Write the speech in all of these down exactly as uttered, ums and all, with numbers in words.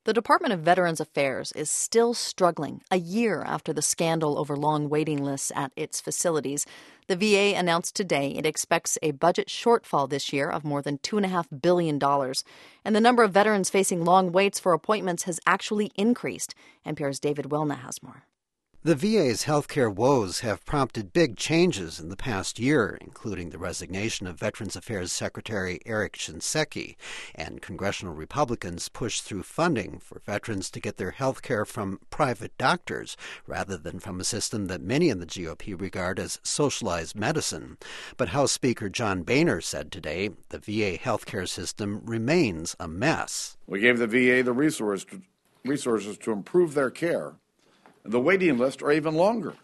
The Department of Veterans Affairs is still struggling a year after the scandal over long waiting lists at its facilities. The V A announced today it expects a budget shortfall this year of more than two point five billion dollars. And the number of veterans facing long waits for appointments has actually increased. N P R's David Wilna has more. The V A's healthcare woes have prompted big changes in the past year, including the resignation of Veterans Affairs Secretary Eric Shinseki, and congressional Republicans pushed through funding for veterans to get their health care from private doctors rather than from a system that many in the G O P regard as socialized medicine. But House Speaker John Boehner said today the V A healthcare system remains a mess. We gave the V A the resource to, resources to improve their care. The waiting lists are even longer.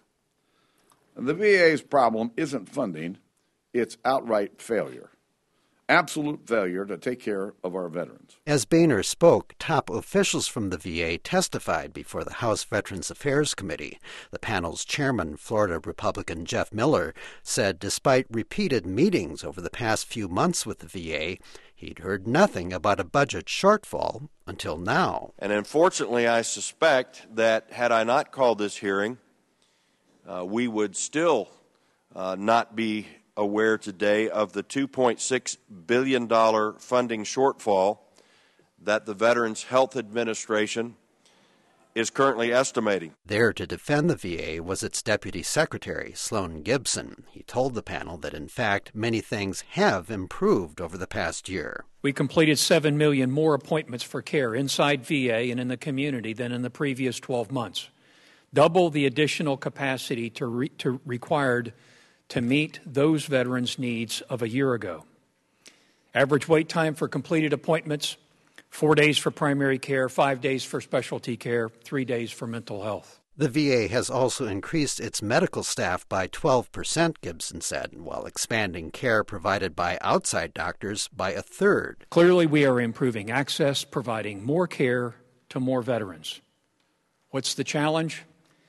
The V A's problem isn't funding, it's outright failure. Absolute failure to take care of our veterans. As Boehner spoke, top officials from the V A testified before the House Veterans Affairs Committee. The panel's chairman, Florida Republican Jeff Miller, said despite repeated meetings over the past few months with the V A, he'd heard nothing about a budget shortfall until now. And unfortunately, I suspect that had I not called this hearing, uh, we would still uh, not be aware today of the two point six billion dollars funding shortfall that the Veterans Health Administration is currently estimating. There to defend the V A was its Deputy Secretary, Sloan Gibson. He told the panel that, in fact, many things have improved over the past year. We completed seven million more appointments for care inside V A and in the community than in the previous twelve months. Double the additional capacity to, re- to required to meet those veterans' needs of a year ago. Average wait time for completed appointments, four days for primary care, five days for specialty care, three days for mental health. The V A has also increased its medical staff by twelve percent, Gibson said, while expanding care provided by outside doctors by a third. Clearly, we are improving access, providing more care to more veterans. What's the challenge?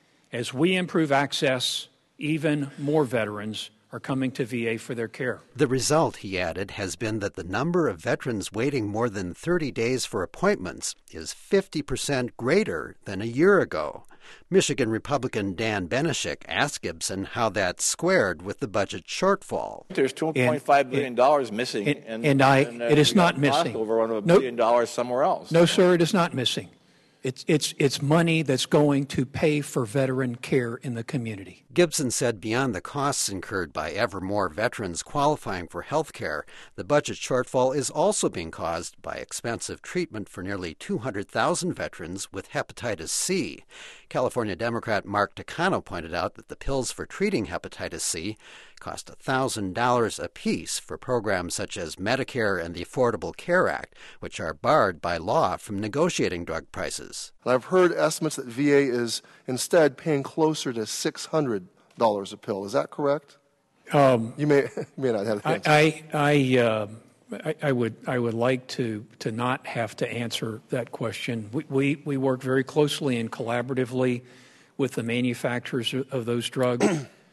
As we improve access, even more veterans are coming to V A for their care. The result, he added, has been that the number of veterans waiting more than thirty days for appointments is fifty percent greater than a year ago. Michigan Republican Dan Benishek asked Gibson how that squared with the budget shortfall. There's two point five billion dollars missing. And, and, and I, and, uh, it is not missing. Over a no, billion dollars somewhere else. No, sir, it is not missing. It's, it's, it's money that's going to pay for veteran care in the community. Gibson said beyond the costs incurred by ever more veterans qualifying for health care, the budget shortfall is also being caused by expensive treatment for nearly two hundred thousand veterans with hepatitis C. California Democrat Mark Takano pointed out that the pills for treating hepatitis C cost one thousand dollars apiece for programs such as Medicare and the Affordable Care Act, which are barred by law from negotiating drug prices. I've heard estimates that V A is instead paying closer to six hundred dollars a pill. Is that correct? Um, you may you may not have the answer. I I, uh, I I would I would like to to not have to answer that question. We we, we work very closely and collaboratively with the manufacturers of those drugs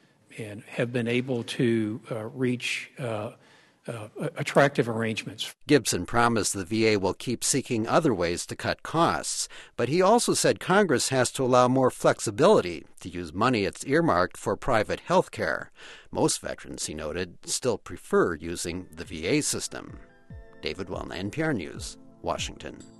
and have been able to uh, reach uh, Uh, attractive arrangements. Gibson promised the V A will keep seeking other ways to cut costs, but he also said Congress has to allow more flexibility to use money it's earmarked for private health care. Most veterans, he noted, still prefer using the V A system. David Wilna, N P R News, Washington.